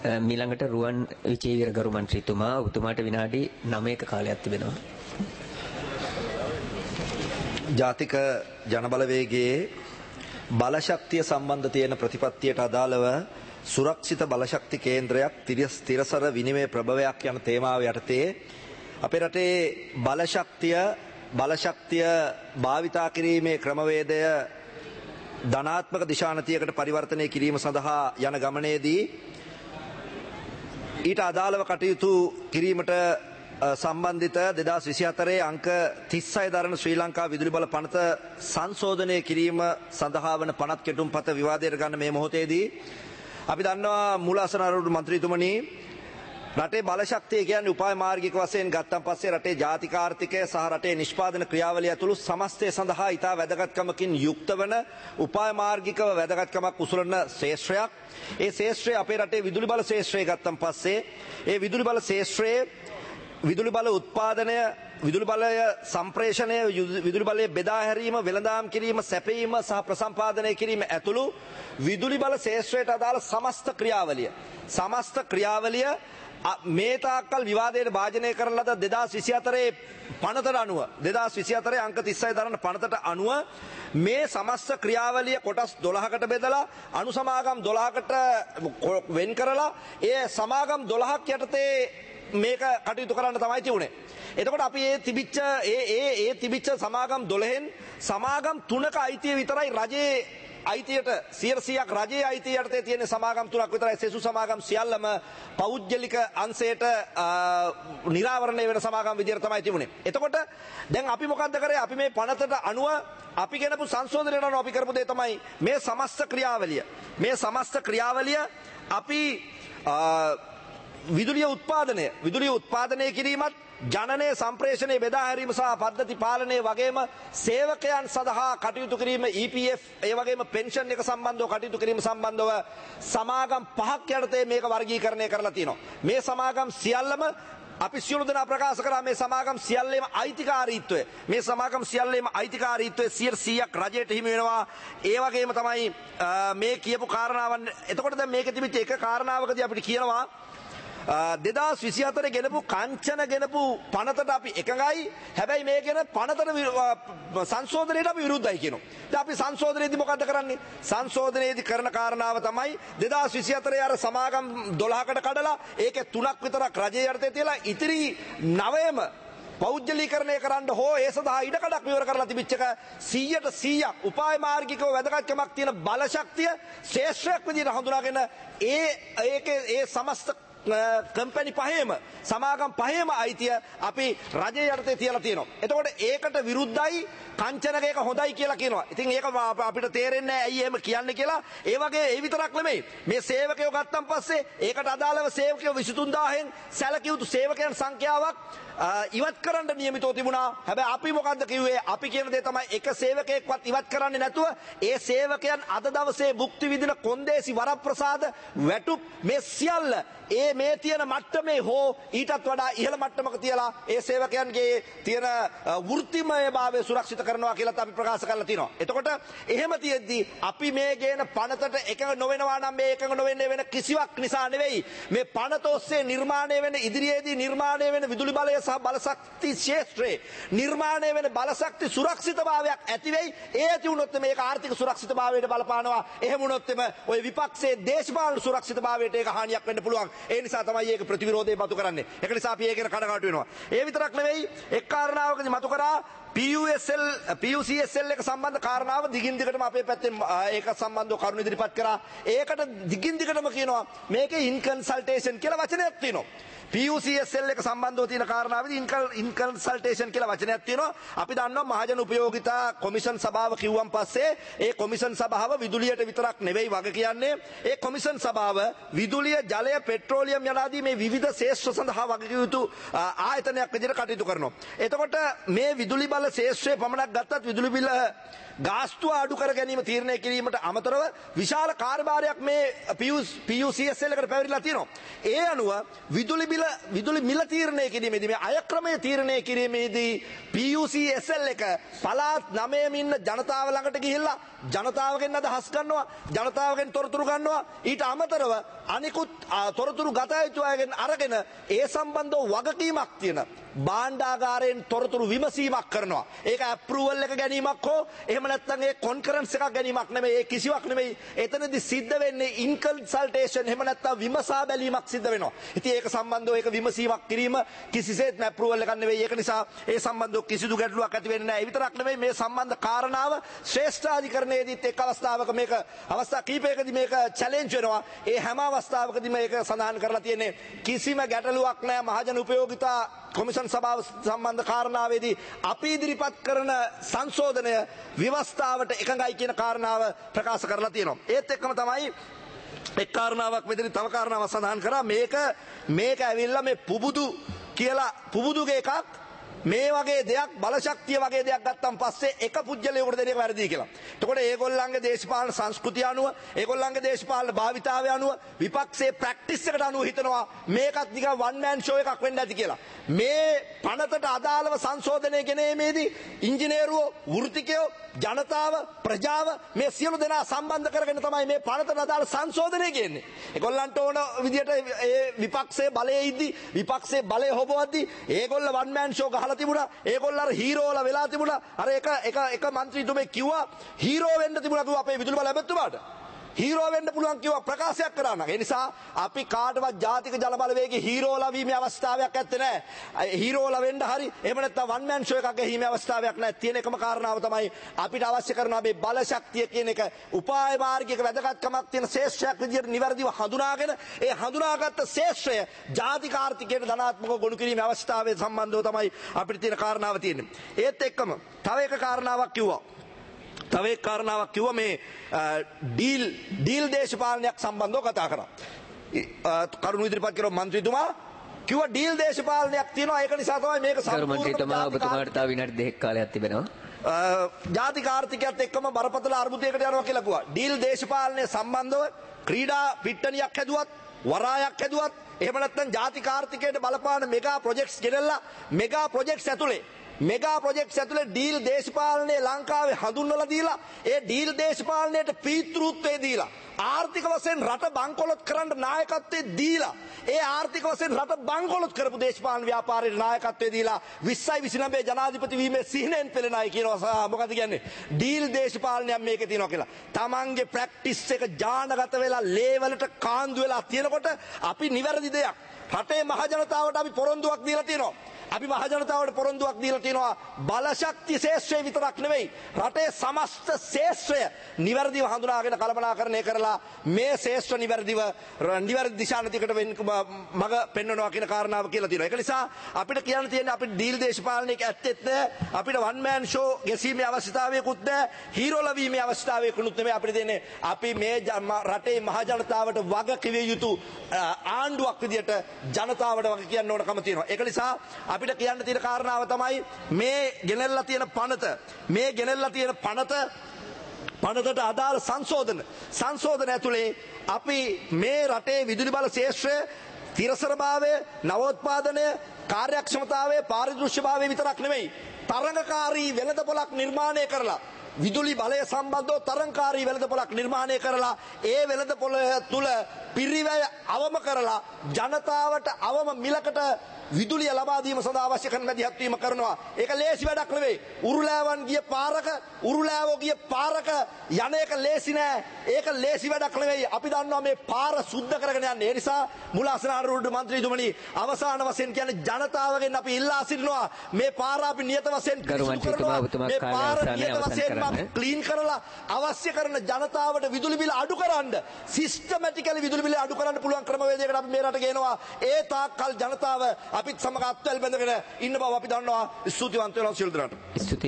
මීළඟට රුවන් විජේවීර ගරු මන්ත්‍රීතුමා ඔබතුමාට විනාඩි 9ක කාලයක් තිබෙනවා. ජාතික ජනබලවේගයේ බලශක්තිය සම්බන්ධ තියෙන ප්‍රතිපත්තියට අදාළව සුරක්ෂිත බලශක්ති කේන්ද්‍රයක් තිරසර විනිමය ප්‍රභවයක් යන තේමාව යටතේ අපේ රටේ බලශක්තිය භාවිතා කිරීමේ ක්‍රමවේදය ධනාත්මක දිශානතියකට පරිවර්තනය කිරීම සඳහා යන ගමනේදී ඊට අදාළව කටයුතු කිරීමට සම්බන්ධිත 2024 අංක 36 දරන ශ්‍රී ලංකා විදුලි බල පනත සංශෝධනය කිරීම සඳහා වන පනත් කෙටුම්පත විවාදයට ගන්න මේ මොහොතේදී අපි දන්නවා මූලාසන අරුණ් මන්ත්‍රීතුමනි රටේ බලශක්තිය කියන්නේ උපාය මාර්ගික වශයෙන් ගත්තන් පස්සේ රටේ ජාතික ආර්ථිකය සහ රටේ නිෂ්පාදන ක්‍රියාවලිය ඇතුළු සමස්තය සඳහා ඉතා වැදගත්කමකින් යුක්ත වන උපාය මාර්ගිකව වැදගත්කමක් උසුලන ශේෂ්ත්‍රයක්. ඒ ශේෂ්ත්‍රය අපේ රටේ විදුලි බල ශේෂ්ත්‍රය ගත්තන් පස්සේ ඒ විදුලි බල ශේෂ්ත්‍රයේ විදුලි බල උත්පාදනය, විදුලි බලය සම්ප්‍රේෂණය, විදුලි බලය බෙදා හැරීම, වෙළඳාම් කිරීම, සැපයීම සහ ප්‍රසම්පාදනය කිරීම ඇතුළු විදුලි බල ශේෂ්ත්‍රයට අදාළ සමස්ත ක්‍රියාවලිය මේ තාක්කල් විවාදයට භාජනය කරන ලද 2024 පනතට අනුව 2024 අංක 36 දරන පනතට අනුව මේ සමස්ත ක්‍රියාවලිය කොටස් 12කට බෙදලා අනු සමාගම් 12කට වෙන් කරලා ඒ සමාගම් 12ක් යටතේ මේක කටයුතු කරන්න තමයි තියුනේ. එතකොට අපි ඒ තිබිච්ච සමාගම් 12න් සමාගම් 3ක අයිතිය විතරයි රජයේ අයිතියට 100%ක් රජයේ අයිතිය යටතේ තියෙන සමාගම් 3ක් විතරයි. සෙසු සමාගම් සියල්ලම පෞද්ගලික අංශයට නිරාවරණය වෙන සමාගම් විදියට තමයි තිබුණේ. එතකොට දැන් අපි මොකද්ද කරේ? අපි මේ පනතට අනුව අපි ගෙනපු සංශෝධනයට අනුව අපි කරපු දේ තමයි මේ සමස්ත ක්‍රියාවලිය අපි විදුලිය උත්පාදනය කිරීමත් ජනනය සම්ප්‍රේෂණය බෙදා හැරීම සහ පද්ධති පාලනය වගේම සේවකයන් සඳහා කටයුතු කිරීම EPF ඒ වගේම පෙන්ෂන් එක සම්බන්ධව කටයුතු කිරීම සම්බන්ධව සමාගම් 5ක් යටතේ මේක වර්ගීකරණය කරලා තියෙනවා. මේ සමාගම් සියල්ලම අපි සියලු දෙනා ප්‍රකාශ කරා මේ සමාගම් සියල්ලේම අයිතිකාරීත්වය 100%ක් රජයට හිමි වෙනවා. ඒ වගේම තමයි මේ කියපු කාරණාවන්. එතකොට දැන් මේකේ තිබිච්ච එක කාරණාවකදී අපිට කියනවා 2024 ගෙනපු කංචන ගෙනපු පනතට අපි එකඟයි. හැබැයි මේ ගෙන පනතට සංශෝධනයට අපි විරුද්ධයි කියනවා. දැන් අපි සංශෝධනයේදී මොකද්ද කරන්නේ? සංශෝධනයේදී කරන කාරණාව තමයි 2024 අර සමාගම් 12කට කඩලා ඒකේ 3ක් විතරක් රජයේ යටතේ තියලා ඉතිරි 9ම පෞද්ගලීකරණය කරන්න හෝ ඒ සඳහා ඉඩකඩක් විවර කරලා තිබිච්ච එක 100% උපාය මාර්ගිකව වැදගත්කමක් තියෙන බලශක්තිය ශේෂ්ත්‍රයක් විදිහට හඳුනාගෙන ඒ සමස්ත කම්පැනි පහේම සමාගම් පහේම අයිතිය අපි රජයේ යටතේ තියලා තියෙනවා. එතකොට ඒකට විරුද්ධයි කංචනක එක හොඳයි කියලා කියනවා. ඉතින් ඒක අපිට තේරෙන්නේ නැහැ ඇයි එහෙම කියන්නේ කියලා. ඒ වගේ ඒ විතරක් නෙමෙයි. මේ සේවකයෝ ගත්තන් පස්සේ ඒකට අදාළව සේවකයෝ 23000න් සැලකිය යුතු සේවකයන් සංඛ්‍යාවක් ඉවත් කරන්න නියමිතව තිබුණා. හැබැයි අපි මොකද්ද කිව්වේ? අපි කියන දේ තමයි එක සේවකයෙක්වත් ඉවත් කරන්නේ නැතුව ඒ සේවකයන් අද දවසේ භුක්ති විඳින කොන්දේසි වරප්‍රසාද වැටුප් මේ සියල්ල මේ තියෙන මට්ටමේ හෝ ඊටත් වඩා ඉහළ මට්ටමක තියලා ඒ සේවකයන්ගේ තියෙන වෘත්තිමය භාවය සුරක්ෂිත කරනවා කියලා අපි ප්‍රකාශ කරලා තියෙනවා. එතකොට එහෙම තියෙද්දි අපි මේ ගේන පනතට එකඟ නොවෙනවා නම් මේ එකඟ නොවෙන්නේ වෙන කිසිවක් නිසා නෙවෙයි. මේ පනත ඔස්සේ නිර්මාණය වෙන ඉදිරියේදී නිර්මාණය වෙන විදුලි බලය සහ බලශක්ති ක්ෂේත්‍රයේ නිර්මාණය වෙන බලශක්ති සුරක්ෂිතභාවයක් ඇති වෙයි. ඒ ඇති වුණොත් මේක ආර්ථික සුරක්ෂිතභාවයට බලපානවා. එහෙම වුණොත් ඔය විපක්ෂයේ දේශපාලන සුරක්ෂිතභාවයට ඒක හානියක් වෙන්න පුළුවන්. ඒ නිසා තමයි ඒක ප්‍රතිවිරෝධය මතු කරන්නේ. ඒක නිසා අපි ඒකේ කඩකාටු වෙනවා. ඒ විතරක් නෙවෙයි එක් කාරණාවකදී මතු කරා PUCSL එක සම්බන්ධ කාරණාව දිගින් දිගටම අපේ පැත්තෙන් ඒක සම්බන්ධව කරුණු ඉදිරිපත් කරා. ඒකට දිගින් දිගටම කියනවා මේකේ ඉන්කන්සල්ටේෂන් කියලා වචනයක් තියෙනවා. PUCSL එක සම්බන්ධව තියෙන කාරණාවේදී ඉන්කන්සල්ටේෂන් කියලා වචනයක් තියෙනවා. අපි දන්නවා මහජන උපයෝගිතා කොමිෂන් සභාව කිව්වන් පස්සේ ඒ කොමිෂන් සභාව විදුලියට විතරක් නෙවෙයි වග කියන්නේ. ඒ කොමිෂන් සභාව විදුලිය, ජලය, පෙට්‍රෝලියම් යනාදී මේ විවිධ ශේෂ්ත්‍ර සඳහා වග කිය යුතු ආයතනයක් විදිහට කටයුතු කරනවා. එතකොට මේ විදුලි බල බිල ශේෂ්ත්‍රයේ පමණක් ගත්තත් විදුලි බිල ගාස්තුව අඩු කර ගැනීම තීරණය කිරීමට අමතරව විශාල කාර්යභාරයක් මේ PUCSL එකට පැවරිලා තියෙනවා. ඒ අනුව විදුලි මිල තීරණය කිරීමේදී මේ අය ක්‍රමය තීරණය කිරීමේදී PUCSL එක පළාත් 9ම ඉන්න ජනතාව ළඟට ගිහිල්ලා ජනතාවගෙන් අදහස් ගන්නවා, ජනතාවගෙන් තොරතුරු ගන්නවා. ඊට අමතරව අනිකුත් තොරතුරු ගත යුතු අයගෙන් අරගෙන ඒ සම්බන්ධව වගකීමක් තියෙන භාණ්ඩාගාරයෙන් තොරතුරු විමසීමක් කරනවා. ඒක අප්‍රූවල් එක ගැනීමක් හෝ එහෙම නැත්නම් ඒ කොන්ෆරන්ස් එකක් ගැනීමක් නෙමෙයි, ඒ කිසිවක් නෙමෙයි. එතනදී සිද්ධ වෙන්නේ ඉන්කන්සල්ටේෂන් එහෙම නැත්නම් විමසා බැලීමක් සිද්ධ වෙනවා. ඉතින් ඒක සම්බන්ධව ඒක විමසීමක් කිරීම කිසිසේත්ම අප්‍රූවල් එකක් නෙමෙයි. ඒක නිසා ඒ සම්බන්ධව කිසිදු ගැටලුවක් ඇති වෙන්නේ නැහැ. ඒ විතරක් නෙමෙයි මේ සම්බන්ධ කාරණාව ශ්‍රේෂ්ඨාධිකරණයේදීත් එක් අවස්ථාවක මේක අවස්ථා කීපයකදී මේක චැලෙන්ජ් වෙනවා. ඒ හැම අවස්ථාවකදීම මේක සඳහන් කරලා තියෙන්නේ කිසිම ගැටලුවක් නැහැ මහජන උපයෝගිතා කොමිෂන් සභාව සම්බන්ධ කාරණාවේදී අපි ඉදිරිපත් කරන සංශෝධනය ව්‍යවස්ථාවට එකඟයි කියන කාරණාව ප්‍රකාශ කරලා තියෙනවා. ඒත් එක්කම තමයි එක් කාරණාවක් මෙතන තව කාරණාවක් සඳහන් කරා මේක ඇවිල්ලා මේ පුබුදුගේ එකක් මේ වගේ දෙයක් බලශක්තිය වගේ දෙයක් ගත්තන් පස්සේ එක පුජ්‍යලයකට දෙන එක වැරදි කියලා. එතකොට ඒගොල්ලන්ගේ දේශපාලන සංස්කෘතිය අනුව ඒගොල්ලන්ගේ දේශපාලන භාවිතාවය අනුව විපක්ෂයේ ප්‍රැක්ටිස් එකට අනුව හිතනවා මේකත් නිකන් වන් මෑන් ෂෝ එකක් වෙන්න ඇති කියලා. මේ පනතට අදාළව සංශෝධනය ගෙනීමේදී ඉංජිනේරුවෝ, වෘත්තිකයෝ, ජනතාව, ප්‍රජාව මේ සියලු දෙනා සම්බන්ධ කරගෙන තමයි මේ පනතට අදාළ සංශෝධනය ගෙන්නේ. ඒගොල්ලන්ට ඕන විදියට ඒ විපක්ෂයේ බලයේ ඉද්දි විපක්ෂයේ බලය හොබවද්දි ඒගොල්ල වන් මෑන් ෂෝ ගහලා තිබුණා. ඒගොල්ලෝ අර හීරෝලා වෙලා තිබුණා. අර එක മന്ത്രിතුමෙක් කිව්වා හීරෝ වෙන්න තිබුණා කිව්වා අපේ විදුලි බල ඇමතුමාට. හීරෝ වෙන්න පුළුවන් කිව්වා ප්‍රකාශයක් කරා නම්. ඒ නිසා අපි කාටවත් ජාතික ජල බලවේගයේ හීරෝලා වීමේ අවස්ථාවක් නැත්තේ නෑ. හීරෝලා වෙන්න හරි එහෙම නැත්නම් වන් මෑන් ෂෝ එකක් ගහීමේ අවස්ථාවක් නෑ. තියෙන එකම කාරණාව තමයි අපිට අවශ්‍ය කරනවා මේ බල ශක්තිය කියන එක උපාය මාර්ගයක වැදගත්කමක් තියෙන ශේෂ්ත්‍රයක් විදියට නිවැරදිව හඳුනාගෙන ඒ හඳුනාගත්ත ශේෂ්ත්‍රය ජාතික ආර්ථිකයට ධනාත්මකව ගොනු කිරීමේ අවස්ථාවේ සම්බන්ධව තමයි අපිට තියෙන කාරණාව තියෙන්නේ. ඒත් එක්කම තව එක කාරණාවක් කිව්වා. තව එක් කාරණාවක් කිව්වා මේ ඩීල් දේශපාලනයක් සම්බන්ධව කතා කරා. කරුණු ඉදිරිපත් කරන മന്ത്രിතුමා කිව්වා ඩීල් දේශපාලනයක් තියෙනවා ඒක නිසා තමයි මේක සම්පූර්ණයෙන්ම ඔබතුමාට තව විනාඩි 2ක කාලයක් තිබෙනවා. ජාතික ආර්ථිකයත් එක්කම බරපතල අර්බුදයකට යනවා කියලා කිව්වා. ඩීල් දේශපාලනය සම්බන්ධව ක්‍රීඩා පිට්ටනියක් හැදුවත්, වරායක් හැදුවත්, එහෙම නැත්නම් ජාතික ආර්ථිකයට බලපාන මෙගා ප්‍රොජෙක්ට්ස් ගෙනල්ලා මෙගා ප්‍රොජෙක්ට්ස් ඇතුලේ ඩීල් දේශපාලනය ලංකාවේ හඳුන්වලා දීලා ඒ ඩීල් දේශපාලනයට පීතෘත්වය දීලා ආර්ථික වශයෙන් රට බංකොලොත් කරන්න නායකත්වයේ දීලා ඒ ආර්ථික වශයෙන් රට බංකොලොත් කරපු දේශපාලන ව්‍යාපාරයේ නායකත්වයේ දීලා 2029 ජනාධිපති වීමේ සිහිනෙන් පෙළෙන අය කියනවා මොකද කියන්නේ ඩීල් දේශපාලනයක් මේකේ තියෙනවා කියලා. Tamange ප්‍රැක්ටිස් එක ජානගත වෙලා ලේවලට කාන්දු වෙලා තියෙනකොට අපි නිවැරදි දෙයක් රටේ මහ ජනතාවට අපි පොරොන්දුවක් දීලා තියෙනවා. අපි මහ ජනතාවට පොරොන්දුවක් දීලා තියෙනවා බලශක්ති ශේෂ්ත්‍රය විතරක් නෙවෙයි රටේ සමස්ත ශේෂ්ත්‍රය නිවැරදිව හඳුනාගෙන කළමනාකරණය කරලා මේ ශේෂ්ත්‍ර නිවැරදි දිශානතිකට මඟ පෙන්වනවා කියන කාරණාව කියලා තියෙනවා. ඒක නිසා අපිට කියන්න තියෙන්නේ අපිට ඩීල් දේශපාලනයක ඇත්තෙත් නැහැ. අපිට වන් මෑන් ෂෝ ගැසීමේ අවශ්‍යතාවයකුත් නැහැ. හීරෝලා වීමේ අවශ්‍යතාවයකුත් නෙවෙයි. අපිට තියෙන්නේ අපි මේ රටේ මහ ජනතාවට වග කිවිය යුතු ආණ්ඩුවක් විදියට ජනතාවට වග කියන්න ඕනකම තියෙනවා. ඒක නිසා අපිට කියන්න තියෙන කාරණාව තමයි මේ ගෙනල්ලා තියෙන පනතට අදාළ සංශෝධන ඇතුලේ අපි මේ රටේ විදුලි බල ශේෂ්ත්‍රය තිරසරභාවය, නවෝත්පාදනය, කාර්යක්ෂමතාවය, පාරිදෘශ්‍යභාවය විතරක් නෙවෙයි තරඟකාරී වෙළඳපොළක් නිර්මාණය කරලා විදුලි බලය සම්බන්ධව තරංකාරී වෙළඳපොළක් නිර්මාණය කරලා ඒ වෙළඳපොළ තුල පිරිවැය අවම කරලා ජනතාවට අවම මිලකට විදුලිය ලබා දීම සඳහා අවශ්‍ය කරන මැදිහත් වීම කරනවා. ඒක ලේසි වැඩක් නෙවෙයි. උරුලෑවන් ගිය පාරක යන එක ලේසි නෑ. ඒක ලේසි වැඩක් නෙවෙයි. අපි දන්නවා මේ පාර සුද්ධ කරගෙන යන්නේ. ඒ නිසා මුලාසනාරුඩ മന്ത്രിතුමනි අවසාන වශයෙන් කියන්නේ ජනතාවගෙන් අපි ඉල්ලා සිටිනවා මේ පාර අපි නියත වශයෙන් මේ පාර නියත වශයෙන් ක්ලීන් කරලා අවශ්‍ය කරන ජනතාවට විදුලි බිල අඩු කරන්න සිස්ටමැටිකලි විදුලි බිල අඩු කරන්න පුළුවන් ක්‍රමවේදයකට අපි මේ රට ගේනවා. ඒ තාක්කල් ජනතාව අපිත් සමග අත්වැල් බැඳගෙන ඉන්න බව අපි දන්නවා. ස්තුතිවන්ත වෙනවා සියලු දෙනාට.